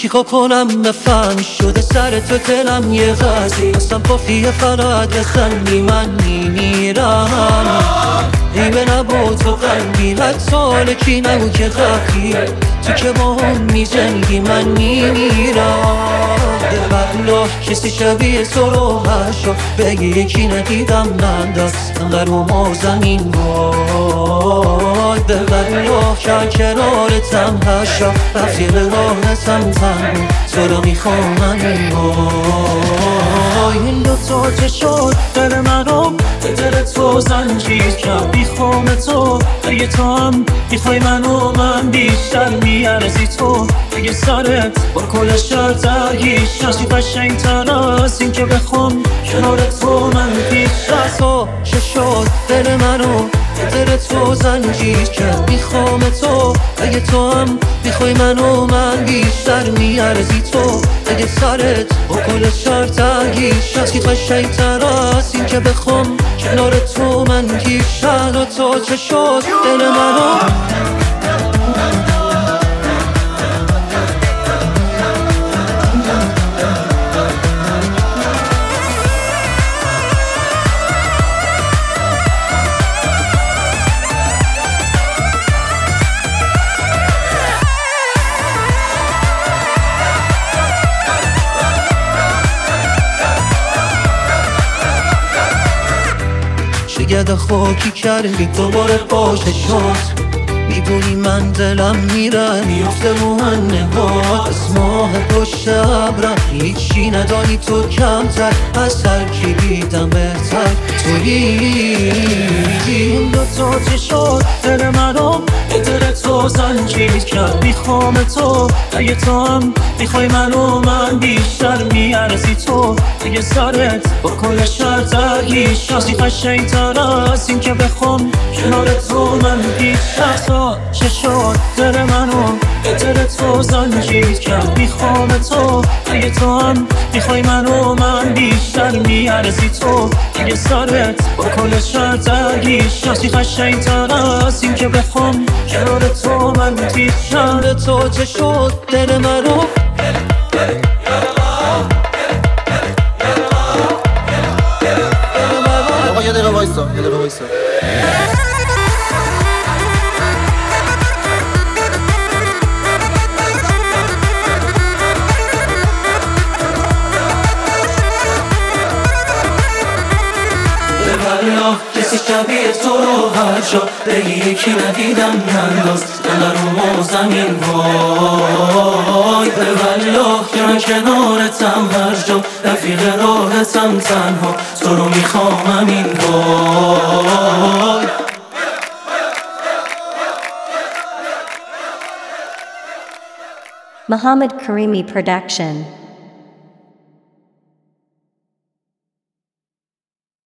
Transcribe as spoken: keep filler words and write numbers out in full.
چیکار کنم بفهم شده سر تو دلم یه غزی اصلا پافیه فقط بخندی من میمیرم ای به نبا تو قلبی حتی حالکی نگو که قبلی تو که با هم میجنگی من میمیرم ببلا کسی شبیه تو رو هشا بگی یکی ندیدم من دست انقدر رو ما زمین وای ببلا که کنارتم هشا رفیق راحتم تن تو رو میخوام من وای این دوتا چه شد دل منو به دل تو زنجیر کرد میخوام تو اگه تو هم میخوای منو من بیشتر میارزی تو اگه سرت با کل شهر درگیر شدی قشنگ تر از این که بخوام کنار تو من پیش از تو چه شد دل منو به دل تو زنجیر کرد میخوام تو اگه تو هم میخوای منو من بیشتر میارزی تو اگه سرت با کل شهر درگیر شدی قشنگ تر از این که بخوام کنار تو من گیر شد و تو چه شد دل منو گده خاکی کردی دوباره باشه شد میبونی من دلم میره میفته رو من نگاه از ماه پشت ابرم هیچی ندانی تو کمتر از هر کی دیدم بهتر تویی این دوتا چه شد دل منو به دل تو زنجیر کرد میخوام تو اگه تو هم میخوای منو من بیشتر میارزی تو اگه سرت با کل شهر درگیر شدی قشنگ تر از این که بخوام کنار تو من بیشتر تو چه شد دل منو به دل تو زنجیر کرد میخوام تو اگه تو هم میخوای منو من بیشتر میارزی تو اگه سرت با کل شهر درگیر شدی قشنگ تر از این که بخوام کنار تو من بیشتر تو چه شد دل منو آقا یه دقیقه وایسا یه دقیقه وایسا کسی شبیه تو رو هر جا بگی یکی ندیدم ننداز انقدر رو ما زمین وای به والله که من کنارتم هر جا رفیق راحتم تنها تو رو میخوام همین وای Muhammad Karimi Production.